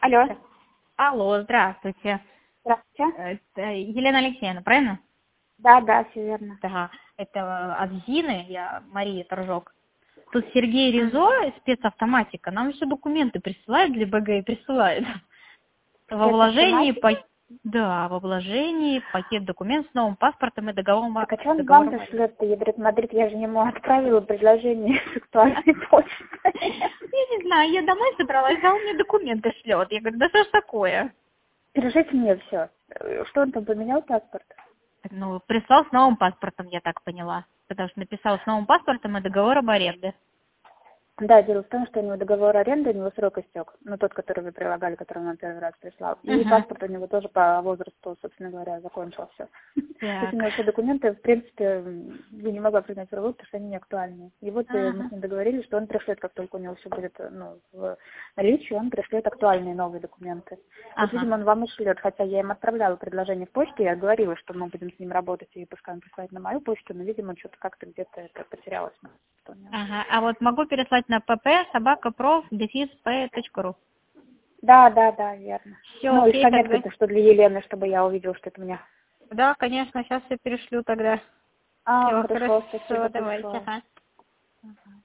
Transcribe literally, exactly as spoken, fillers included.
Алло. Да. Алло, здравствуйте. Здравствуйте. Это Елена Алексеевна, правильно? Да, да, все верно. Да, это от Зины, я Мария Торжок. Тут Сергей Ризо, Мгм. спецавтоматика, нам все документы присылает для БГ и присылает. Во вложении, Спецавтоматика? по... да, во вложении пакет документов с новым паспортом и договором, о- Так а что он вам договором аренды. пришлет-то, Ядрит Мадрид? Я же ему отправила предложение с актуальной почты. Я не знаю, я домой собралась, а он мне документы шлет. Я говорю, да что ж такое? Пережите мне все. Что он там поменял паспорт? Ну, прислал с новым паспортом, я так поняла. Потому что написал с новым паспортом и договором аренды. Да, дело в том, что у него договор аренды, у него срок истек. Ну, тот, который вы прилагали, который он нам первый раз прислал. И Угу. паспорт у него тоже по возрасту, собственно говоря, закончился. То есть у Так. него все документы, в принципе, я не могла принять в работу, потому что они не актуальны. И вот э, мы Ага. с ним договорились, что он пришлет, как только у него все будет э, ну, в наличии, он пришлет актуальные новые документы. Вот, Ага. видимо, он вам и шлет, хотя я им отправляла предложение в почту, я говорила, что мы будем с ним работать, и пускай он присылает на мою почту, но, видимо, что-то как-то где-то это потерялось. Что у него. Ага. А вот могу переслать на pp собакапроф дефис п точка ру. Да, да, да, верно. Все, Ну, и с окей, тогда. пометкой-то, что для Елены, чтобы я увидела, что это у меня. Да, конечно, сейчас я перешлю тогда. А, Все, хорошо, хорошо, спасибо давайте. большое. Ага. Ага.